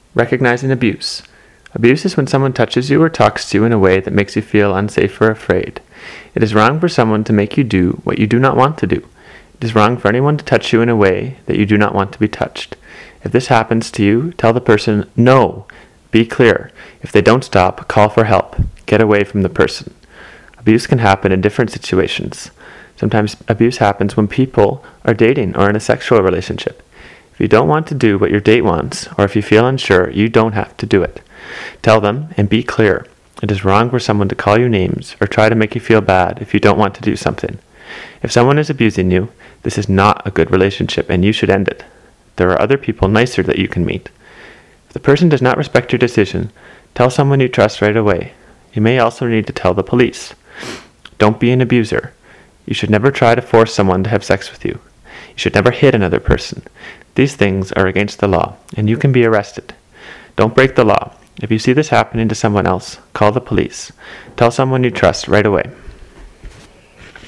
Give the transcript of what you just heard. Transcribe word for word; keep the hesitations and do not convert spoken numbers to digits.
Recognizing abuse. Abuse is when someone touches you or talks to you in a way that makes you feel unsafe or afraid. It is wrong for someone to make you do what you do not want to do. It is wrong for anyone to touch you in a way that you do not want to be touched. If this happens to you, tell the person, no. Be clear. If they don't stop, call for help. Get away from the person. Abuse can happen in different situations. Sometimes abuse happens when people are dating or in a sexual relationship. If you don't want to do what your date wants, or if you feel unsure, you don't have to do it. Tell them and be clear. It is wrong for someone to call you names or try to make you feel bad if you don't want to do something. If someone is abusing you, this is not a good relationship and you should end it. There are other people nicer that you can meet. If the person does not respect your decision, tell someone you trust right away. You may also need to tell the police. Don't be an abuser. You should never try to force someone to have sex with you. You should never hit another person. These things are against the law, and you can be arrested. Don't break the law. If you see this happening to someone else, call the police. Tell someone you trust right away.